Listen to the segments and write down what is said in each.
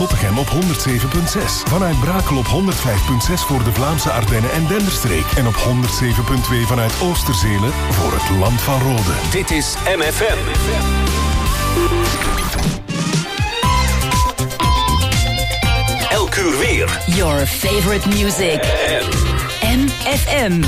Zottegem op 107.6. Vanuit Brakel op 105.6 voor de Vlaamse Ardennen en Denderstreek. En op 107.2 vanuit Oosterzelen voor het Land van Rode. Dit is MFM. Elk uur weer. Your favorite music. MFM.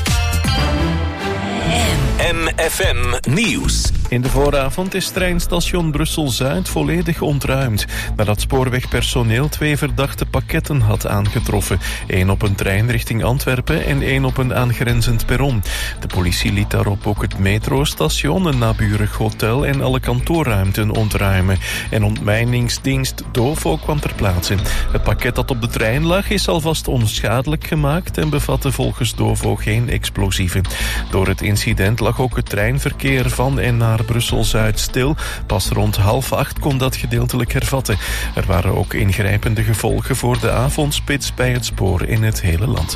MFM Nieuws. In de vooravond is treinstation Brussel-Zuid volledig ontruimd nadat spoorwegpersoneel 2 verdachte pakketten had aangetroffen. 1 op een trein richting Antwerpen en 1 op een aangrenzend perron. De politie liet daarop ook het metrostation, een naburig hotel en alle kantoorruimten ontruimen. En ontmijningsdienst DOVO kwam ter plaatse. Het pakket dat op de trein lag is alvast onschadelijk gemaakt en bevatte volgens DOVO geen explosieven. Door het incident lag ook het treinverkeer van en naar Brussel-Zuid stil. Pas rond 7:30 kon dat gedeeltelijk hervatten. Er waren ook ingrijpende gevolgen voor de avondspits bij het spoor in het hele land.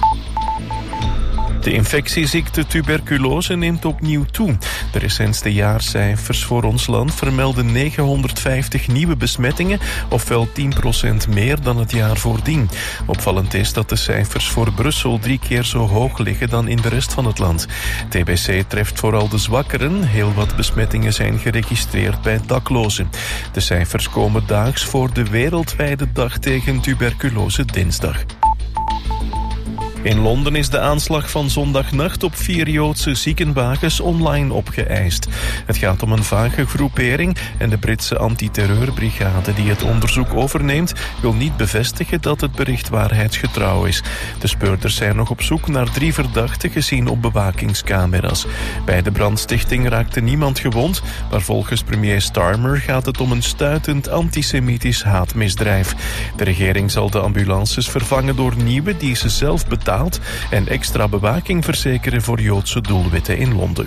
De infectieziekte tuberculose neemt opnieuw toe. De recentste jaarcijfers voor ons land vermelden 950 nieuwe besmettingen, ofwel 10% meer dan het jaar voordien. Opvallend is dat de cijfers voor Brussel 3 keer zo hoog liggen dan in de rest van het land. TBC treft vooral de zwakkeren. Heel wat besmettingen zijn geregistreerd bij daklozen. De cijfers komen daags voor de wereldwijde dag tegen tuberculose dinsdag. In Londen is de aanslag van zondagnacht op 4 Joodse ziekenwagens online opgeëist. Het gaat om een vage groepering en de Britse antiterreurbrigade die het onderzoek overneemt wil niet bevestigen dat het bericht waarheidsgetrouw is. De speurders zijn nog op zoek naar 3 verdachten gezien op bewakingscamera's. Bij de brandstichting raakte niemand gewond, maar volgens premier Starmer gaat het om een stuitend antisemitisch haatmisdrijf. De regering zal de ambulances vervangen door nieuwe die ze zelf betaalt en extra bewaking verzekeren voor Joodse doelwitten in Londen.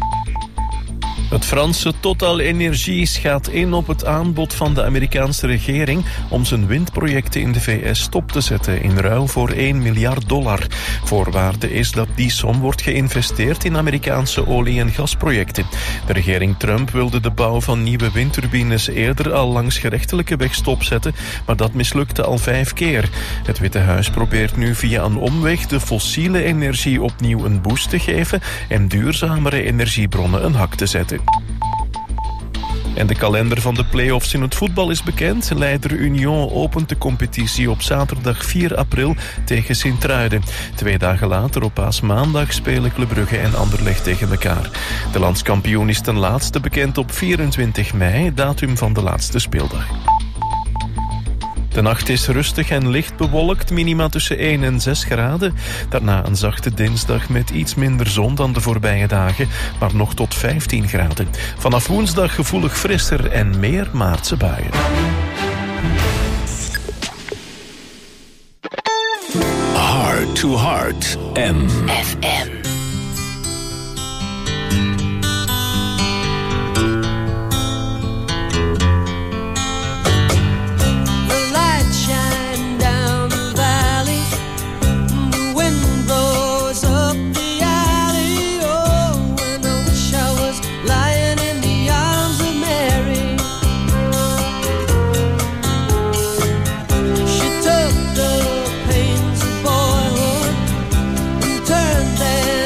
Het Franse Total Energies gaat in op het aanbod van de Amerikaanse regering om zijn windprojecten in de VS stop te zetten in ruil voor $1 miljard. Voorwaarde is dat die som wordt geïnvesteerd in Amerikaanse olie- en gasprojecten. De regering Trump wilde de bouw van nieuwe windturbines eerder al langs gerechtelijke weg stopzetten, maar dat mislukte al 5 keer. Het Witte Huis probeert nu via een omweg de fossiele energie opnieuw een boost te geven en duurzamere energiebronnen een hak te zetten. En de kalender van de play-offs in het voetbal is bekend. Leider Union opent de competitie op zaterdag 4 april tegen Sint-Truiden. 2 dagen later, op paasmaandag, spelen Club Brugge en Anderlecht tegen elkaar. De landskampioen is ten laatste bekend op 24 mei, datum van de laatste speeldag. De nacht is rustig en licht bewolkt, minima tussen 1 en 6 graden. Daarna een zachte dinsdag met iets minder zon dan de voorbije dagen, maar nog tot 15 graden. Vanaf woensdag gevoelig frisser en meer maartse buien. Heart to Heart, FM. Then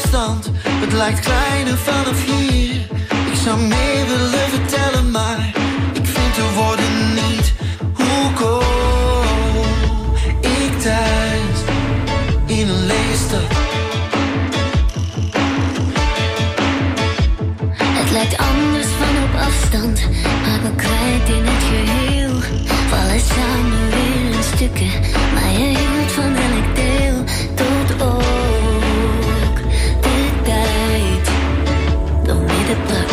afstand. Het lijkt kleiner vanaf hier. Ik zou meer willen vertellen, maar ik vind de woorden niet. Hoe kom ik thuis in een lege stad? Het lijkt anders van op afstand, maar we kwijt in het geheel. Vallen samen weer in stukken, maar je hield van elk deel. Tot ook de tijd nog middenpak.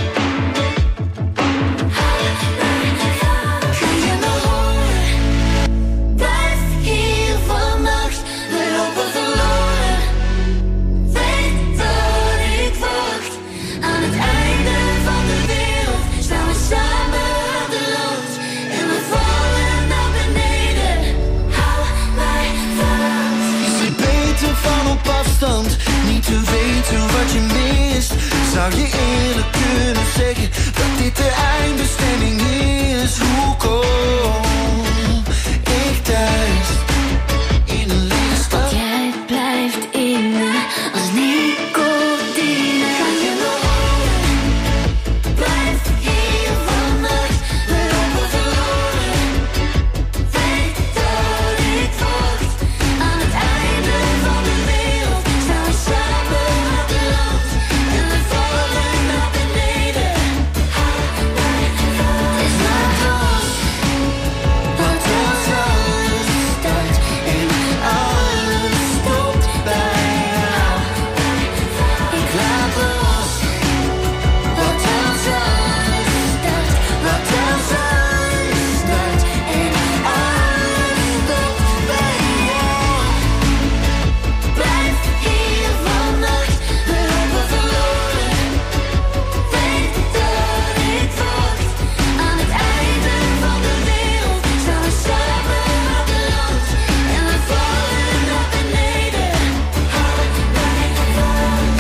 Ga je me horen? Blijf hier vannacht, we lopen verloren. Weet dat ik wacht. Aan het einde van de wereld staan we samen aan de rand. En we vallen naar beneden. Hou mij vast. Is het beter van op afstand? Niet te weten wat je mist. Zou je eerlijk kunnen zeggen dat dit de eindbestemming is? Hoe kom ik thuis in een lege stad? Jij blijft in me als nicotine. Ga je me horen? Blijf hier vannacht, we lopen verloren. Weet dat ik wacht. Aan het einde van de wereld staan we samen aan de rand. En we vallen naar beneden. Hou mij vast. Het is maar los. Wat als alles start en alles stopt bij jou. Ik laat los. Wat als alles start, wat als alles start en alles stopt bij jou. Blijf hier vannacht, we lopen verloren. Weet dat ik wacht. Aan het einde van de wereld staan we samen aan de rand. En we vallen naar beneden. Hou mij vast.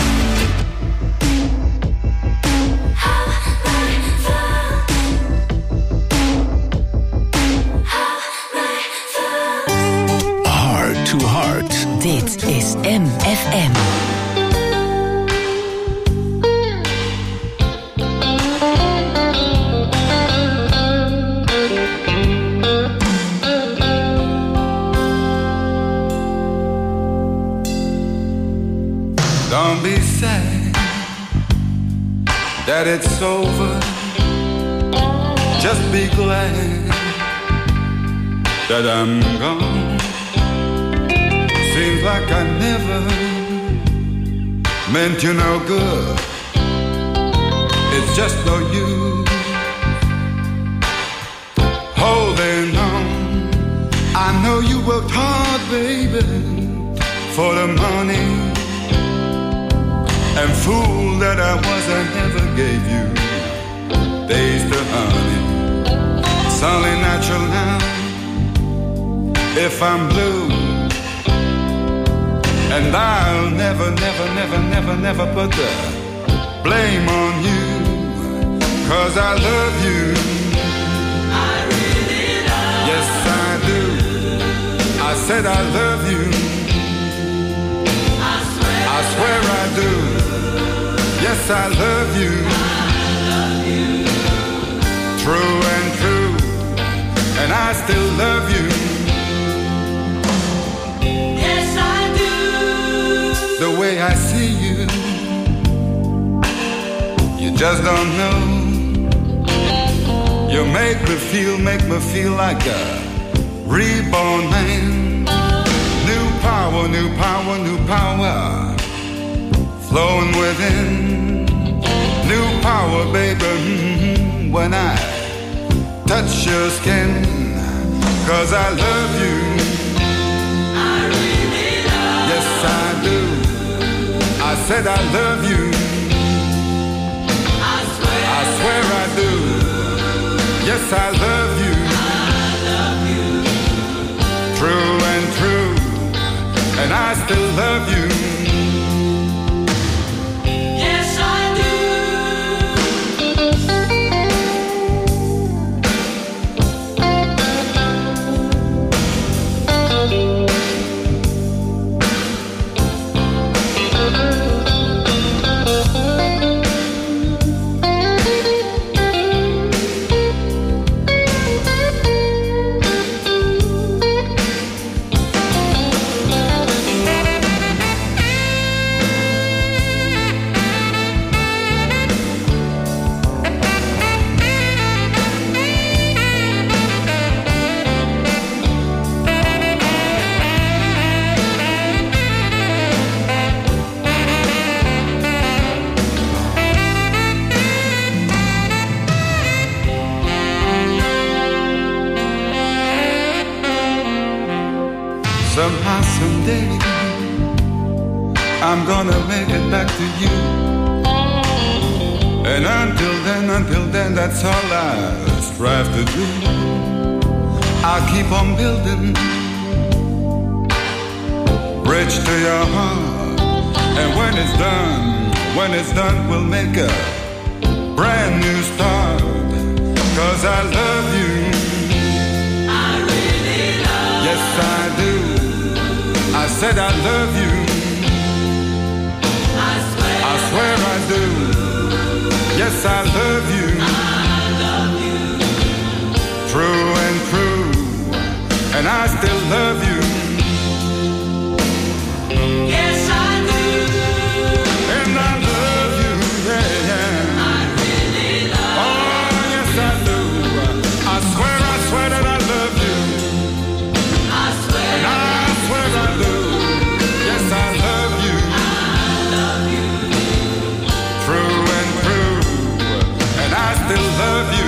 Hou mij vast. Hou mij vast. Heart to Heart. Dit is MFM. Don't be sad that it's over. Just be glad that I'm gone. Seems like I never meant you no good. It's just no use holding on. I know you worked hard, baby, for the money. And fool that I was, I never gave you days to honey. It's only natural now if I'm blue. And I'll never, never, never, never, never put the blame on you. 'Cause I love you. I really love you. Yes, I do. I said I love you. I swear I do. Yes, I love you. I love you. True and true. And I still love you. Yes, I do. The way I see you, you just don't know. You make me feel like a reborn man. New power, new power, new power, flowing within. New power, baby, when I touch your skin. 'Cause I love you. I really love you. Yes, I do. I said I love you. I swear I do. Yes, I love you. I love you. True and true. And I still love you. Yes, I do. Somehow, someday, I'm gonna make it back to you. And until then, that's all I strive to do. I'll keep on building bridge to your heart. And when it's done, we'll make a brand new start. 'Cause I love you. I really love you. Yes, I do. I said I love you. I swear I do. Yes, I love you. I love you. True and true. And I still love you. Yes, I do. And I love you, yeah, yeah. I really love you. Oh, yes, I do. I swear that I love you. I swear. And I swear I do. Yes, I love you. I love you. True and true. And I still love you.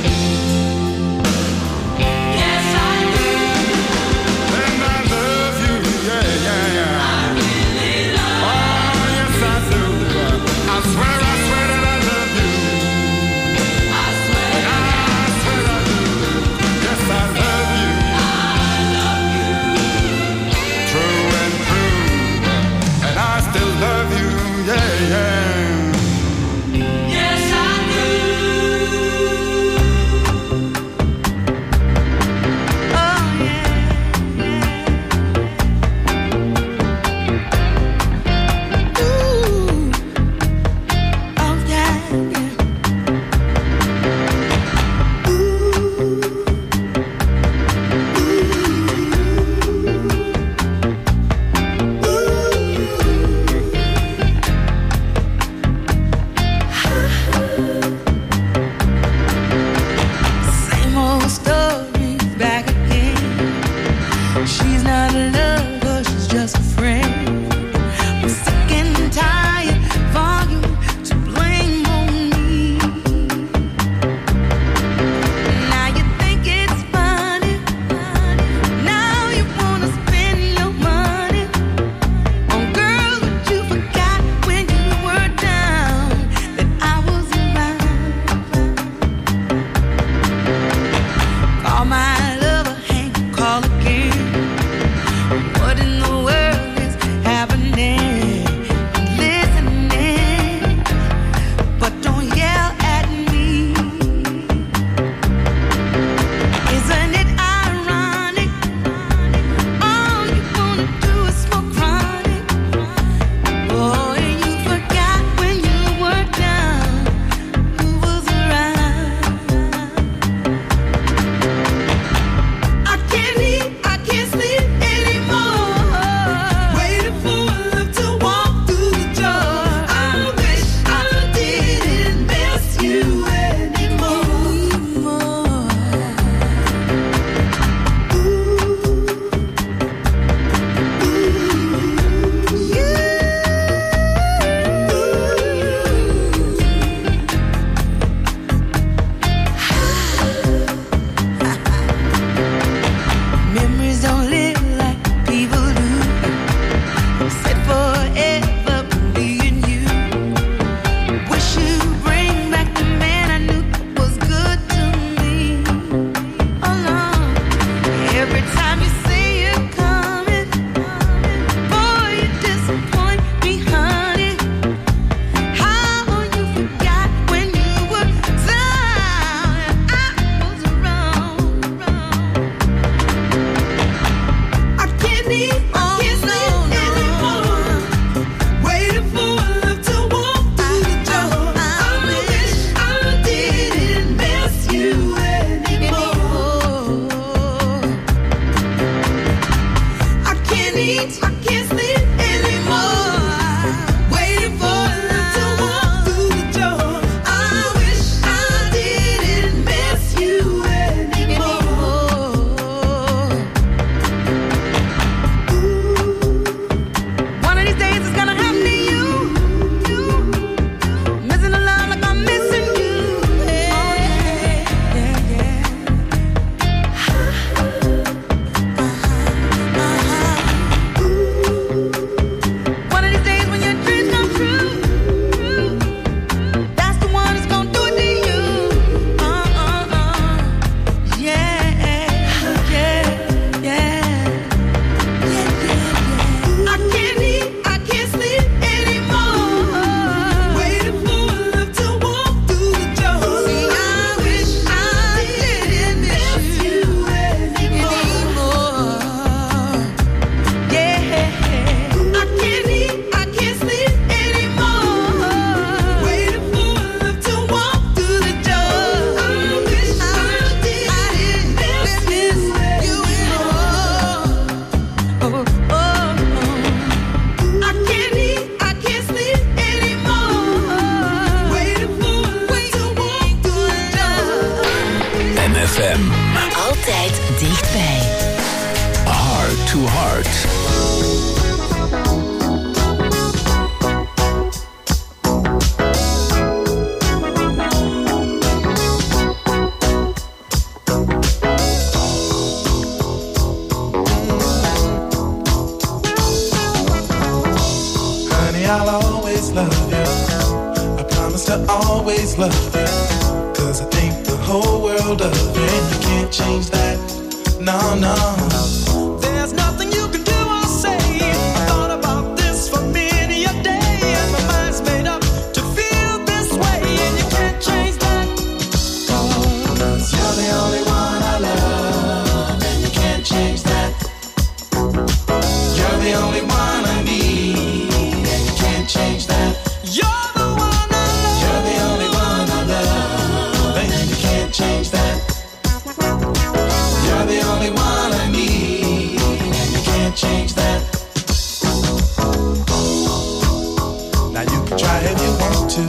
Yes, I do. And I love you, yeah, yeah, yeah. I really love you. Oh, yes, I do. I swear that I love you. I swear. And I swear I do. Yes, I love you. I love you. True and true. And I still love you, yeah, yeah. Yes, I do. Oh, yeah, yeah. Ooh. Oh, yeah, yeah. Same old story back again. She's not a lover, she's just a friend. I'm sick and tired for you to blame on me. Now you think it's funny. Now you wanna spend your money on girls that you forgot when you were down, that I was around. Call my lover, hang, call again. What in the world is happening? Listening, but don't yell at me. Isn't it ironic? All you wanna do is smoke chronic. Boy, you forgot when you were down, who was around. I can't eat, I can't sleep anymore. Waiting for love to walk through the door. I wish I didn't miss you anymore. Memories don't live like people do. Said forever being you. Wish you'd bring back the man I knew was good to me. Alone. Every time you say you're coming, boy, you disappoint me, honey. How you forgot when you were down and I was around. I can't eat, I can't sleep anymore. Waiting for love to walk through the door. I wish I didn't miss you anymore. I can't eat, I can't sleep anymore. Waiting for love to walk through the door. I wish I didn't miss you anymore. One of these days it's gonna happen to you. Missing a love like I'm missing you. Yeah, yeah, yeah. Heart. I'll always love you. I promise to always love you. 'Cause I think the whole world of you, and you can't change that. No, no. There's nothing you can do or say. I thought about this for many a day, and my mind's made up to feel this way, and you can't change that. 'Cause you're the only one I love, and you can't change that. You're the only one I need. Change that. You're the one I love. You're the only one I love, and you can't change that. You're the only one I need, and you can't change that. Now you can try if you want to.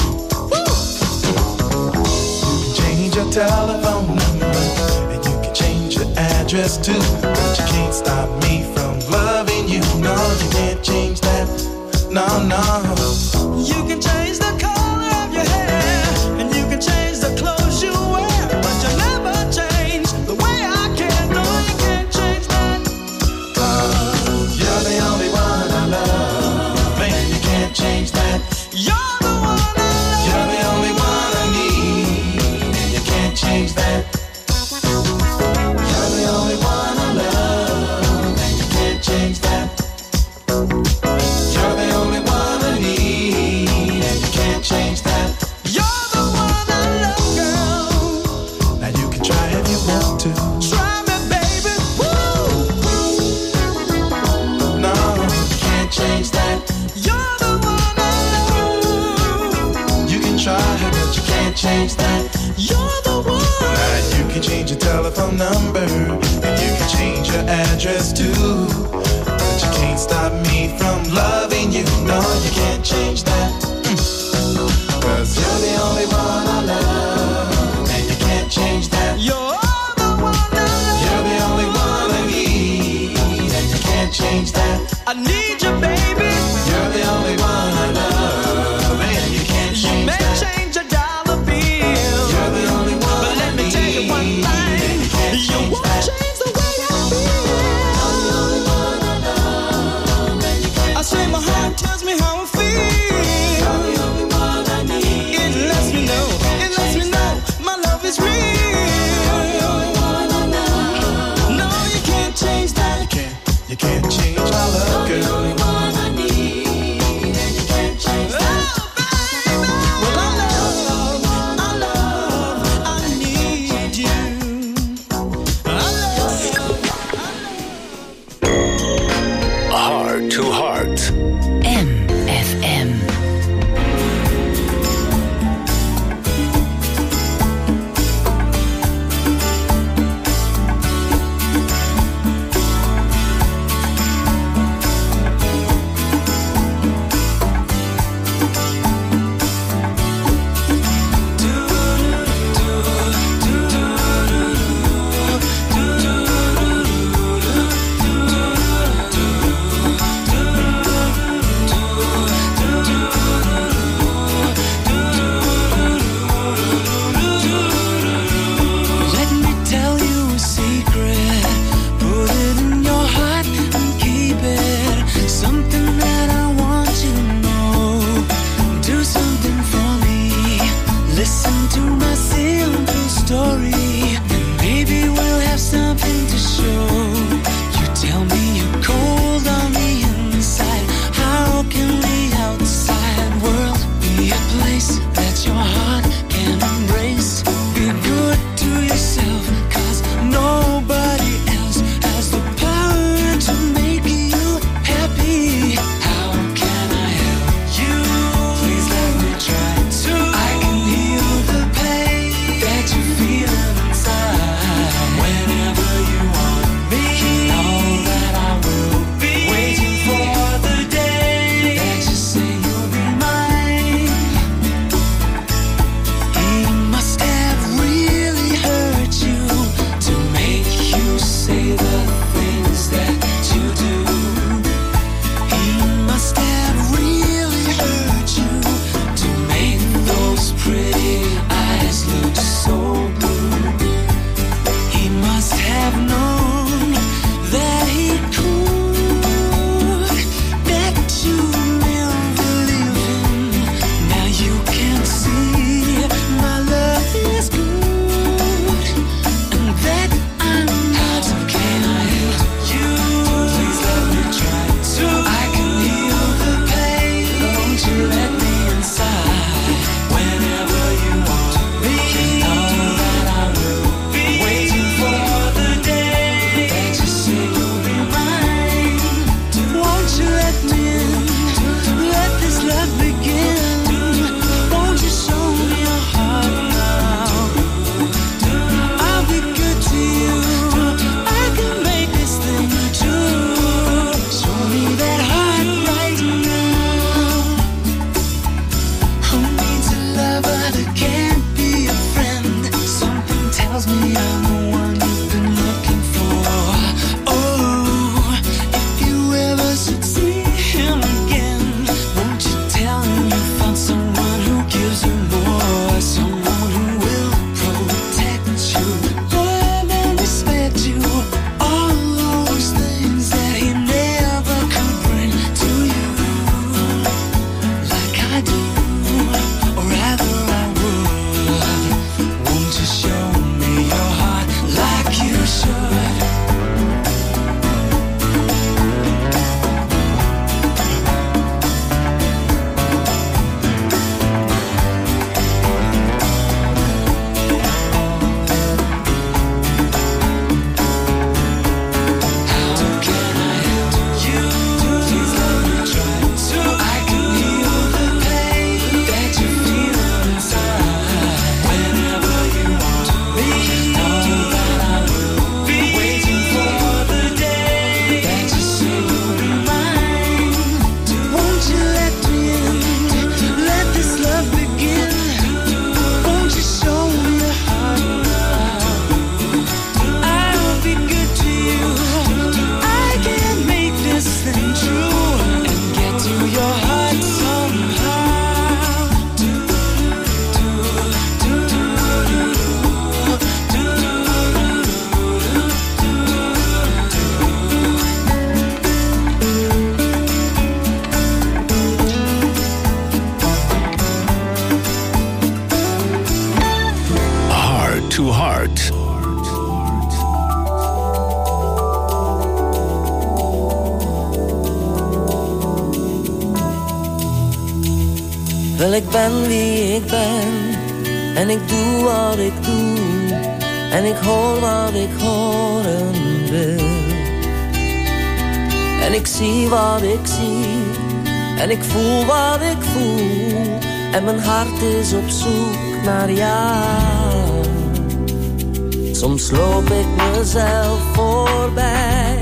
You can change your telephone number, and you can change your address too, but you can't stop me from loving you. No, you can't change that. No, no. You can change the color of your hair, and you can change the clothes you wear, but you'll never change the way I care. No, you can't change that. 'Cause you're the only one I love, and you can't change that. You're the one I love. You're the only one I need, and you can't change that. You're the only one I love, and you can't change that. You're the only one I need, and you can't change that. You're the one I love, girl. Now you can try if you want to. Try me, baby. Woo! No, you can't change that. You're the one I love. You can try, but you can't change that. You're the one. Now you can change your telephone number, and you can change your address too. But you can't stop me from loving you. No, you can't change that. 'Cause you're the only one I love, and you can't change that. You're the one I love. You're the only one I need, and you can't change that. I need you, baby. You're the only one I love, and you can't change that. You may change your dollar bill. You're the only one. But let me tell you one thing. You won't change the way I feel. You're the only one I love, and you can't. I say my heart tells me how I feel. You're the only one I need. It lets me know. It lets me know my love is real. You're the only one I love. No, you can't change that. You can't change my love, girl. You're the only one I need, and you can't change that. Oh, baby. Well, I need you. Heart to Heart. MFM. Wel, ik ben wie ik ben en ik doe wat ik doe en ik hoor wat ik horen wil. En ik zie wat ik zie en ik voel wat ik voel en mijn hart is op zoek naar jou. Soms loop ik mezelf voorbij,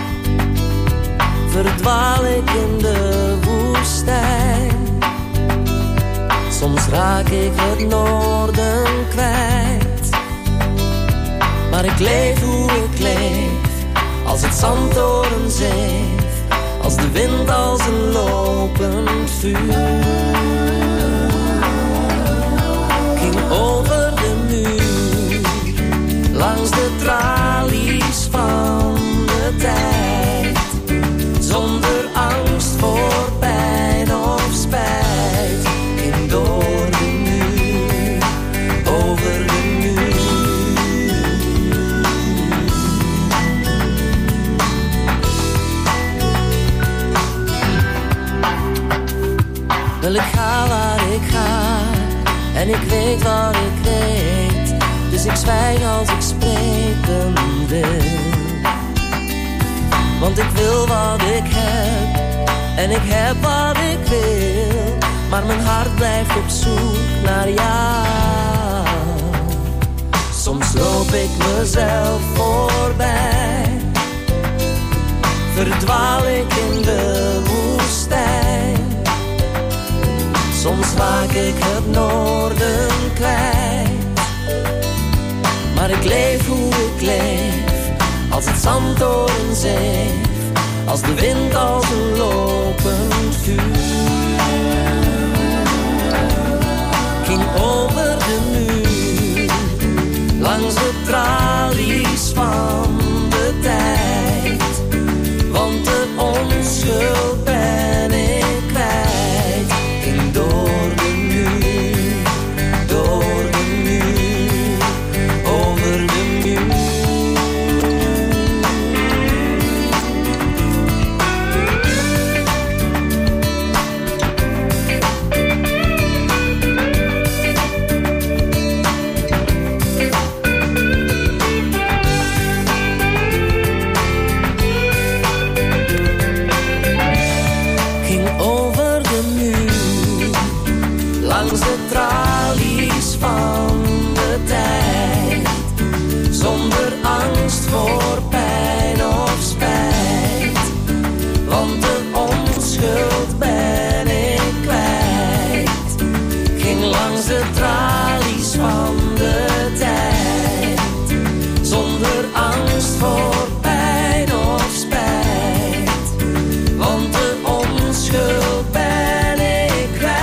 verdwaal ik in de woestijn. Soms raak ik het noorden kwijt, maar ik leef hoe ik leef, als het zand door een zeef, als de wind als een lopend vuur. Ging over de muur, langs de tralies van de tijd, zonder angst voor pijn of spijt. Ging door de muur, over de muur. Wel, ik ga waar ik ga en ik weet wat ik weet, dus ik zwijg als ik spreken wil. Want ik wil wat ik heb en ik heb wat ik wil, maar mijn hart blijft op zoek naar jou. Soms loop ik mezelf voorbij, verdwaal ik in de woestijn. Soms raak ik het noorden kwijt, maar ik leef hoe ik leef, als het zand door een zeef, als de wind als een lopend vuur. Ging over de muur, langs de tralies van de tijd, want de onschuld ben ik kwijt. Ging door de muur, door de muur, over de muur. Tralies van de tijd, zonder angst voor pijn of spijt, want de onschuld ben ik kwijt. Ging langs de tralies van de tijd, zonder angst voor pijn of spijt, want de onschuld ben ik kwijt.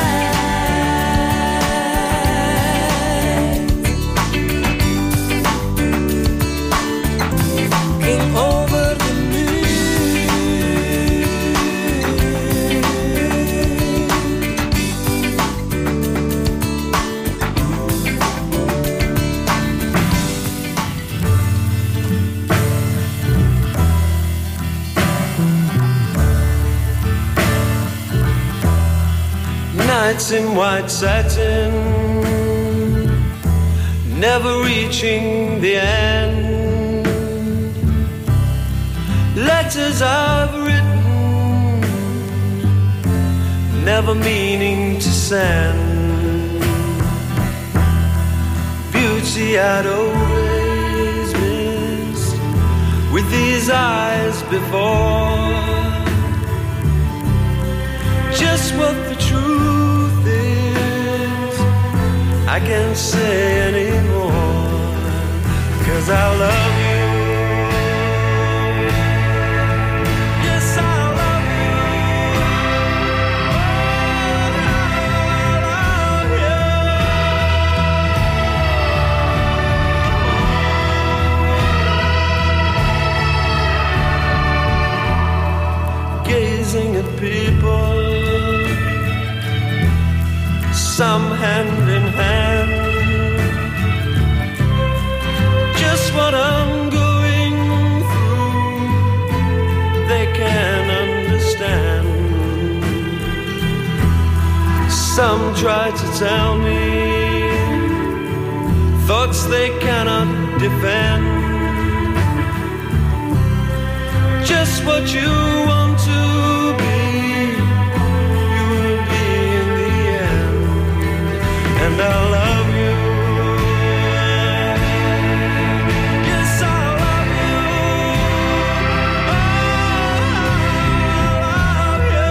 Nights in white satin, never reaching the end. Letters I've written, never meaning to send. Beauty I'd always missed with these eyes before. Just what the truth is, I can't say anymore, 'cause I love you. Yes, I love you. I love you. Gazing at people, some hand in hand, just what I'm going through, they can understand. Some try to tell me thoughts they cannot defend. Just what you want to be, you will be in the end. And I love you. Yes, I love you. Oh, I love you.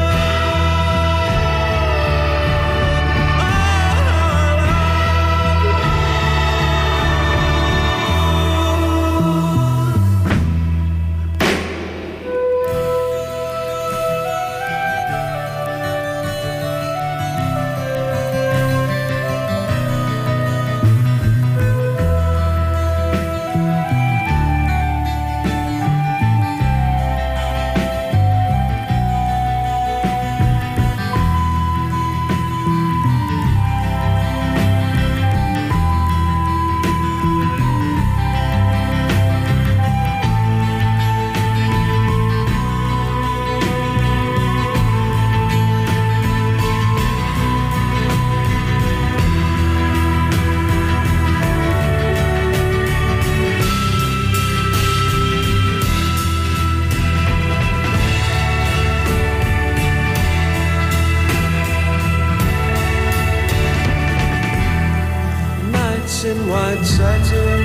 In white satin,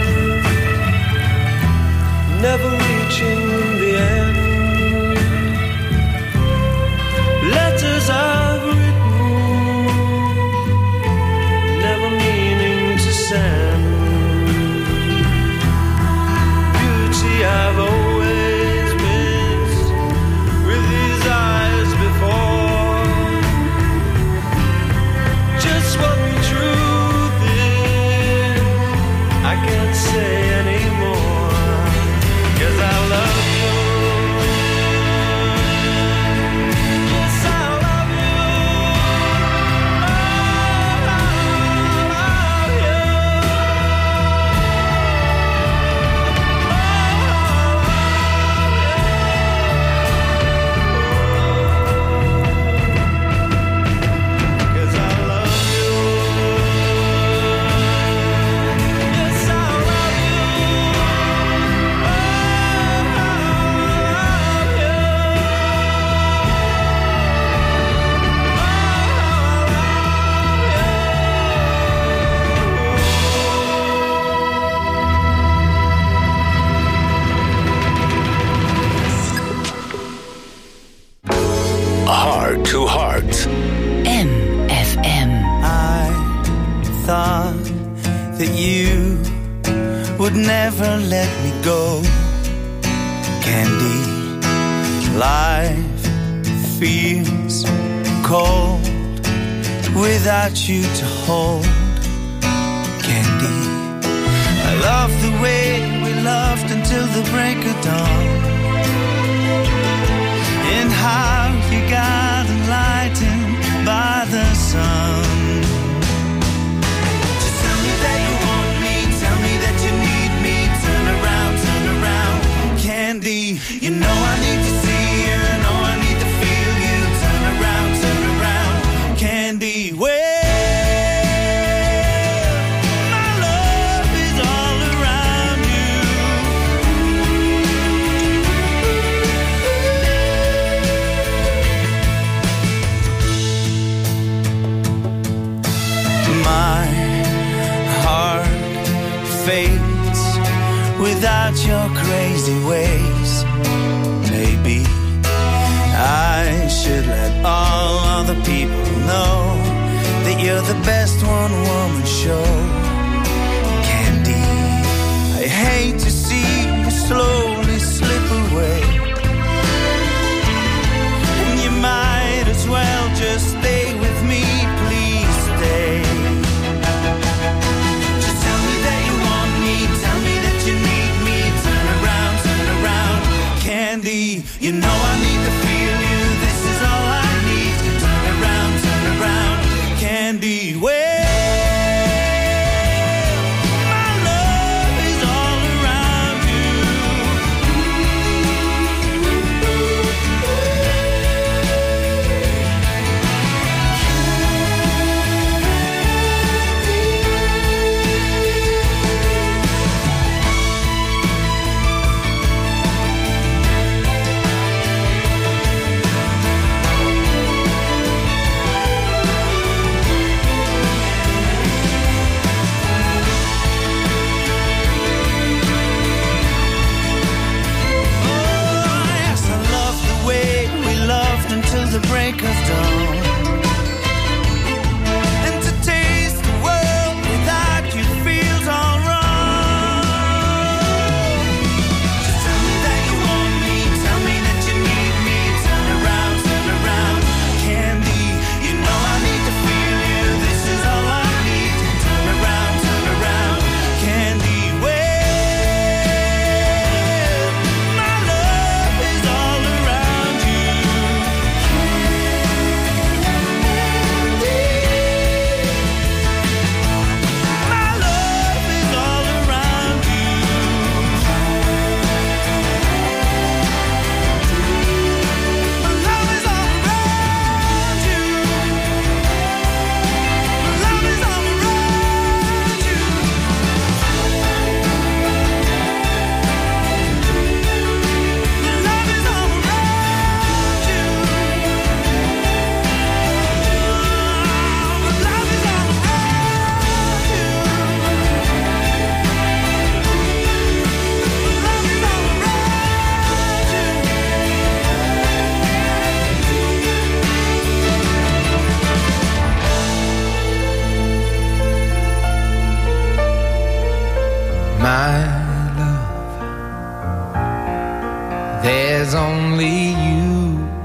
never reaching the end. Letters I've written, never meaning to send. Beauty I've always missed with these eyes before. Just what the truth is, I can't say anymore, 'cause I love you. Yes, I love you. Oh, I love you. Heart to Heart. MFM. I thought that you would never let me go. Candy, life feels cold without you to hold. Candy, I love the way we loved until the break of dawn. And how you got enlightened by the sun. Just tell me that you want me, tell me that you need me. Turn around, Candy. You know I need to see you, know I need to feel you. Turn around, Candy. My love is all around you. My heart fades without your crazy ways. Maybe I should let all other people know that you're the best one-woman show. Candy, I hate to see you slowly slip away. And you might as well just stay with me, please stay. Just tell me that you want me, tell me that you need me. Turn around, Candy. You know I need to feel you, this is all I need. Turn around, Candy. My love is all around you.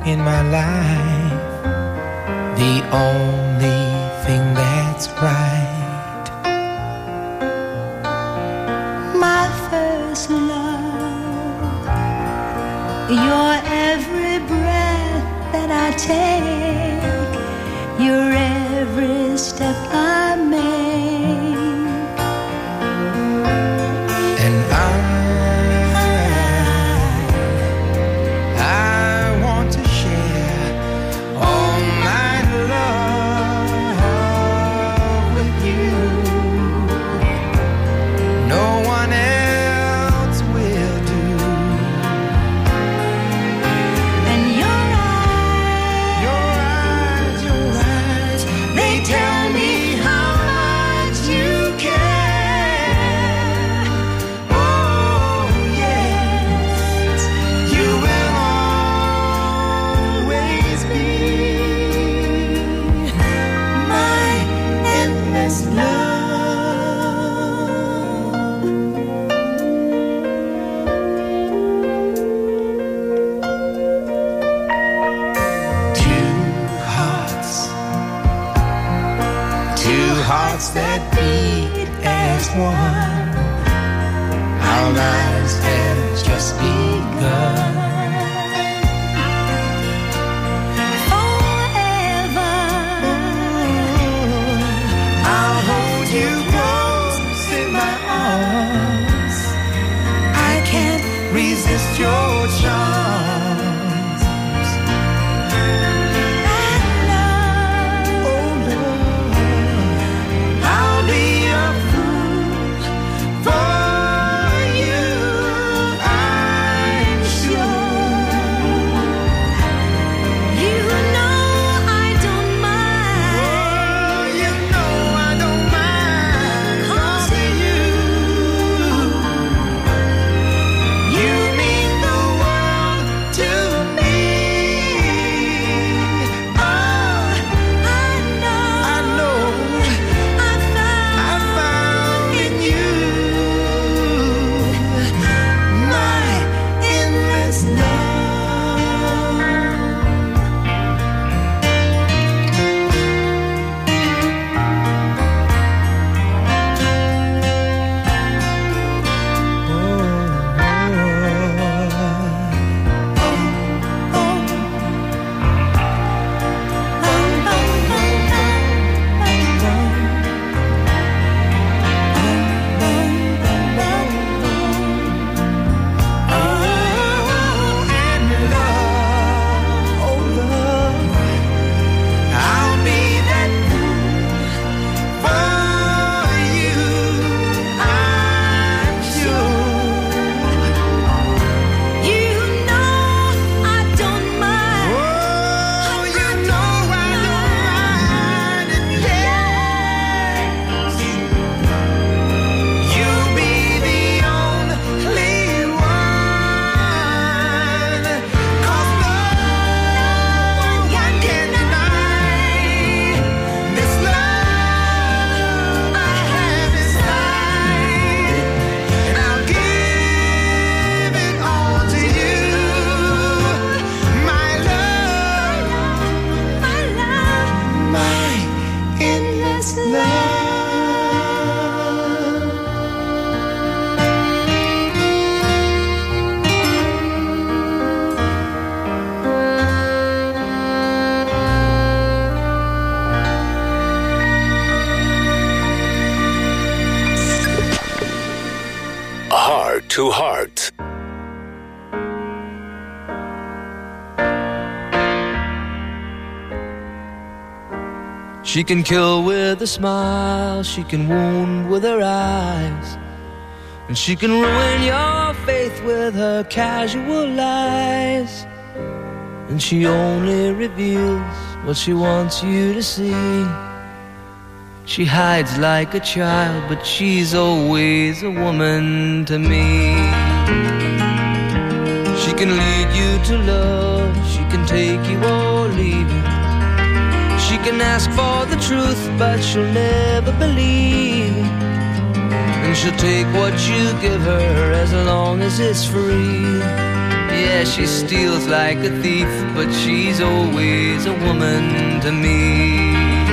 in my life, the only thing that's right. My first love, your every breath that I take, your every step I make. And I want to share all my love with you. No one else will do. And your eyes, they tell me how much you care. Oh yes, you will always be my endless love. Two hearts that beat as one. Our lives have just begun. Forever, I'll hold you close in my arms. I can't resist your charms. Oh love, I'll be a fool for you, I'm sure. you know I don't mind. Oh, you know I don't mind, 'cause of you. You mean the world to me. Oh, I know I found in you my endless love. I'll be that fool for you, I'm sure. you know I don't mind. Oh, you know I don't mind, and yes, you'll be the only one, 'cause no one can deny this love I have inside, and I'll give it all to you, my love, my endless love. Heart to Heart. She can kill with a smile, she can wound with her eyes, and she can ruin your faith with her casual lies. And she only reveals what she wants you to see. She hides like a child, but she's always a woman to me. She can lead you to love, she can take you or leave you. She can ask for the truth, but she'll never believe. And she'll take what you give her as long as it's free. Yeah, she steals like a thief, but she's always a woman to me.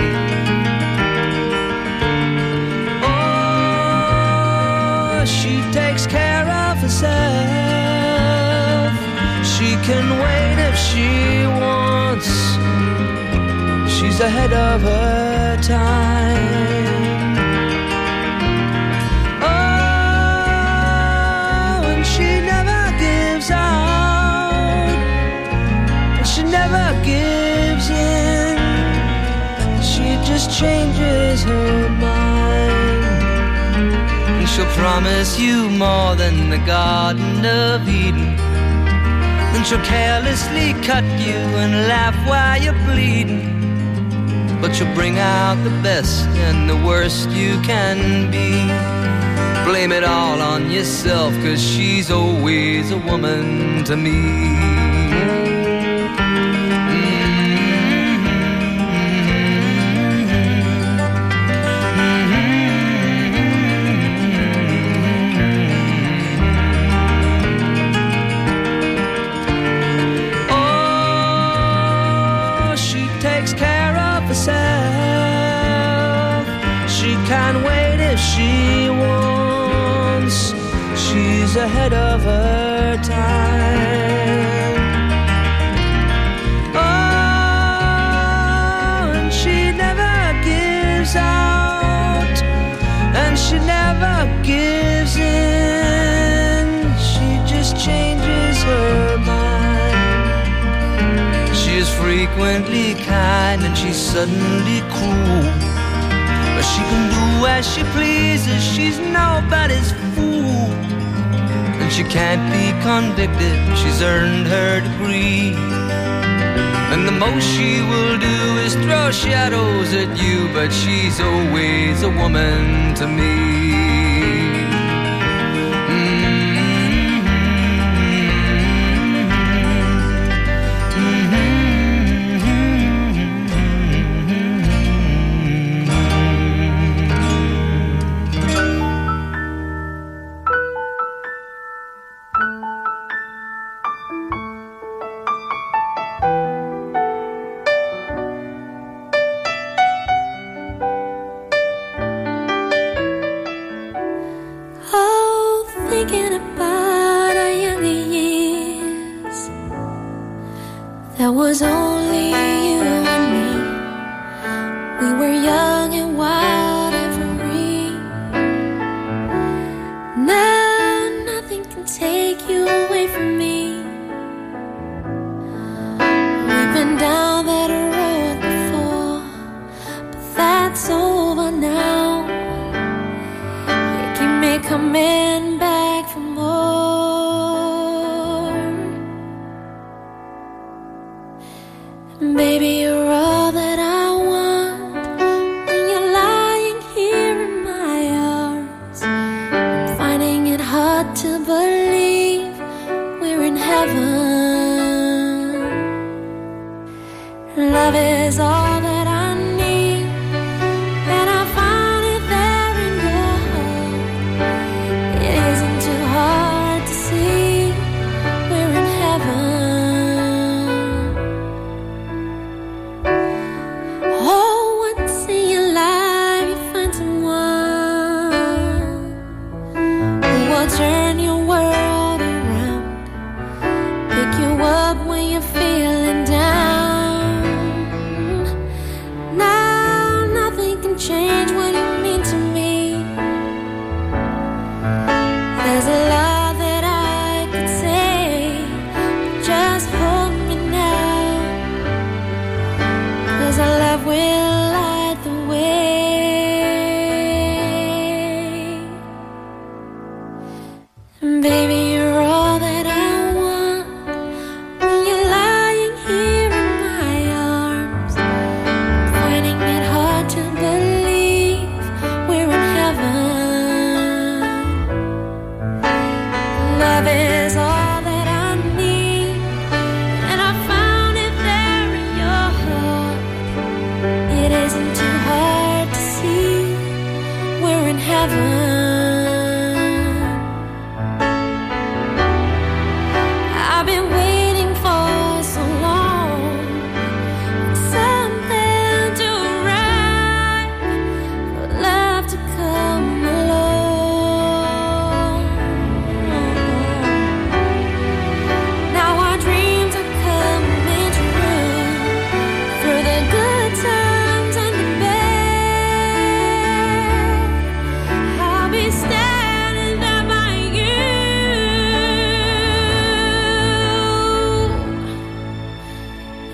Oh, she takes care of herself. She can wait if she wants. She's ahead of her time. Never gives in. She just changes her mind. And she'll promise you more than the Garden of Eden. Then she'll carelessly cut you and laugh while you're bleeding. But she'll bring out the best and the worst you can be. Blame it all on yourself, 'cause she's always a woman to me. She wants, she's ahead of her time. Oh, and she never gives out, and she never gives in. She just changes her mind. She is frequently kind and she's suddenly cruel. She can do as she pleases, she's nobody's fool. And she can't be convicted, she's earned her degree. And the most she will do is throw shadows at you, but she's always a woman to me. When you're feeling down,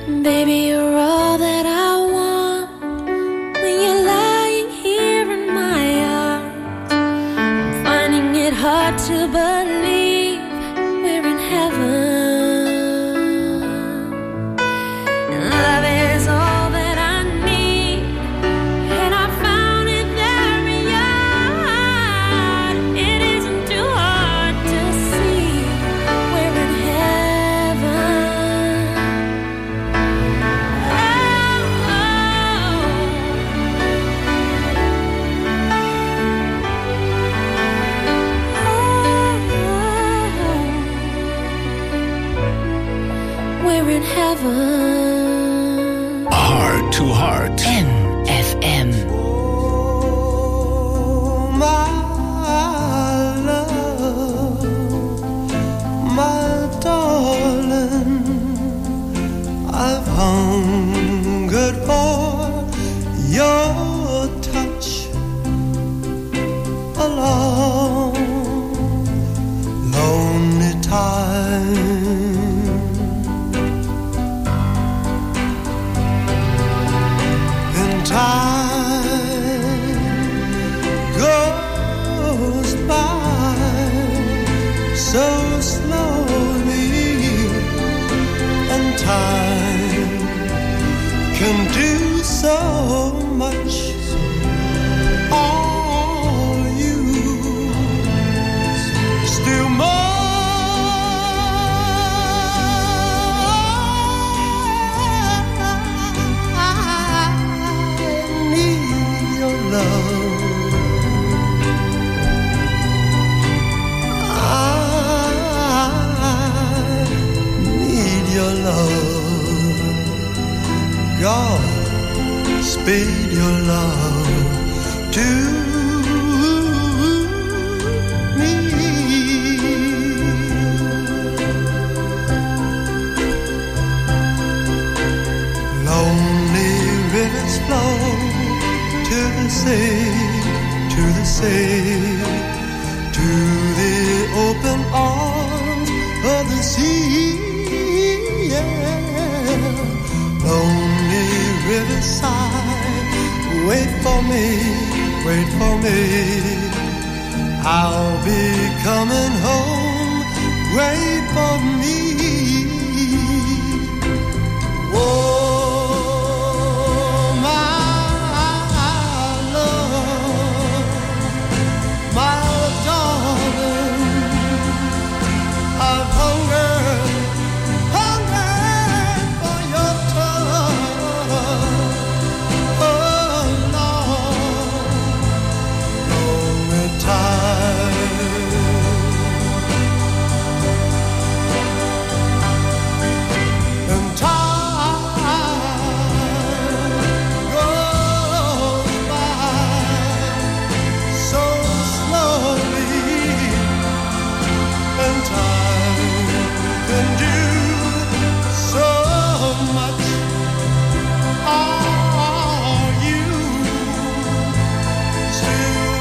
Baby, you're all that I want. When you're lying here in my arms, I'm finding it hard to believe we're in heaven. And love is all that I need, and I found it there in your heart. It isn't too hard to see we're in heaven. We're in heaven. Heart to Heart. MFM. Oh, my love, my darling, I've hungered for your touch a long, lonely time. Time goes by so slowly, and time can do so much. All you still more. God, speed your love to me. Lonely rivers flow to the sea, to the sea, to the open arms of the sea. Yeah. Lonely riverside, wait for me, wait for me. I'll be coming home, wait for me. Oh, my love, my darling, I've hungered for your touch. Oh, long time. And time goes by so slowly, and time can do so much. Are you still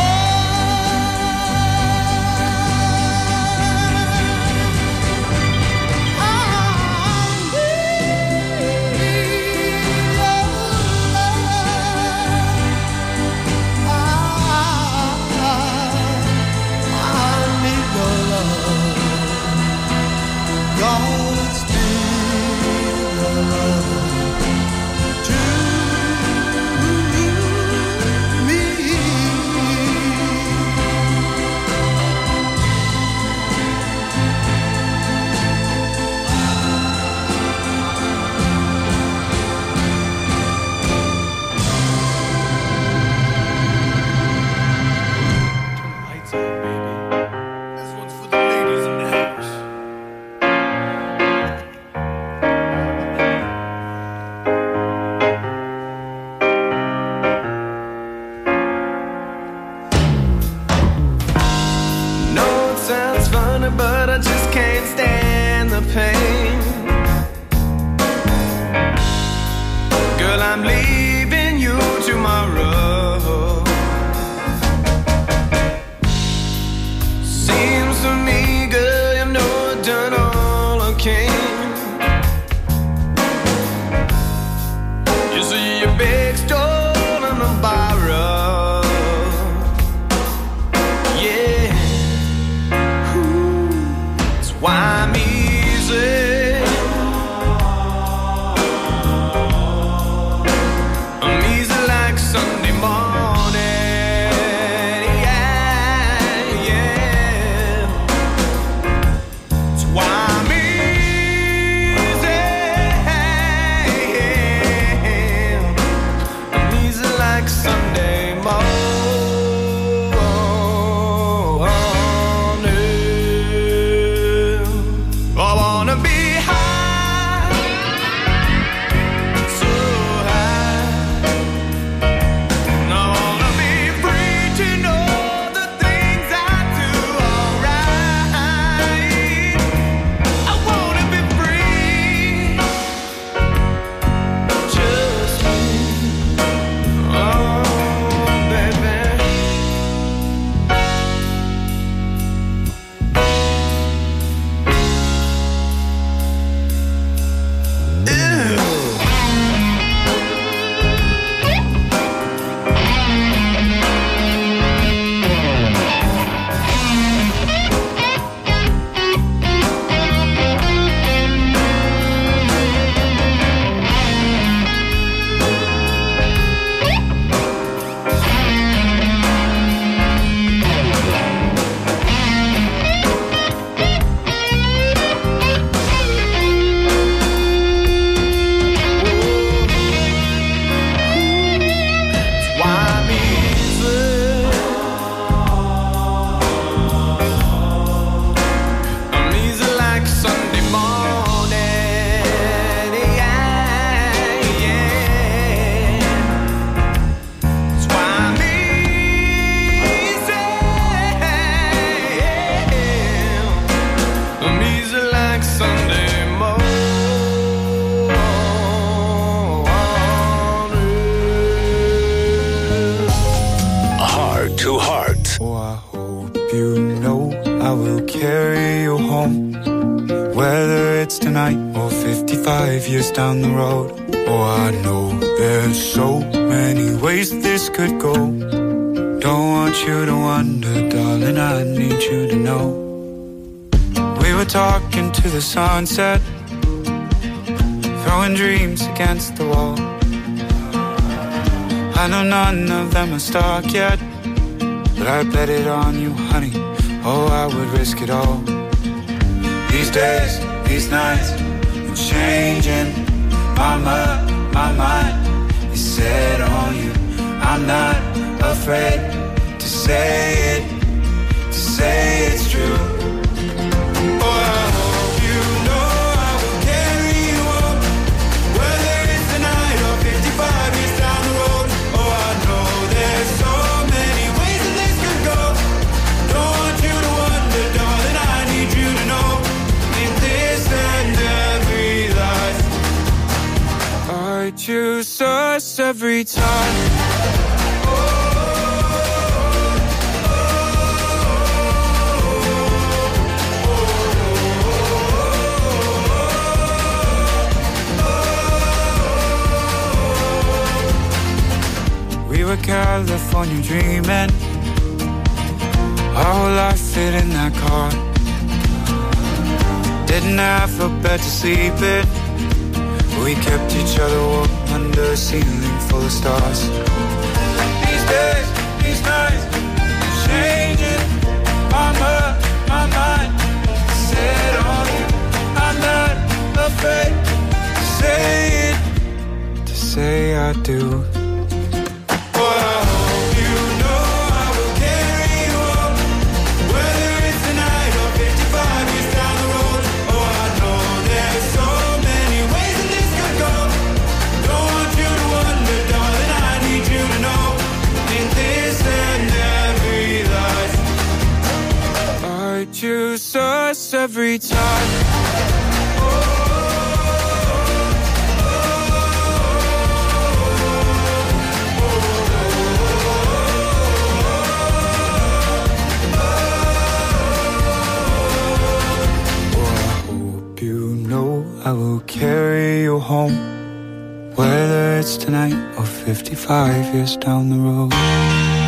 I'm leaving you tomorrow. Seems to me, girl, you've not done all I can. 55 years down the road. Oh, I know there's so many ways this could go. Don't want you to wonder, darling, I need you to know. We were talking to the sunset, throwing dreams against the wall. I know none of them are stuck yet, but I bet it on you, honey. Oh, I would risk it all. These days, these nights, I'm changing my mind is set on you. I'm not afraid to say it's true. Oh, I hope you know I will carry you on, whether it's tonight or 55 years down the road. Oh, I know there's so many ways that this could go. Don't want you to wonder, darling, I need you to know. In this and every life, I choose us every time. We were California dreaming, our whole life fit in that car. Didn't have a bed to sleep in, we kept each other warm under a ceiling full of stars. These days, these nights, changing my mind, set on you. I'm not afraid to say it, to say I do. Choose us every time. I will carry you home, whether it's tonight or 55 years down the road.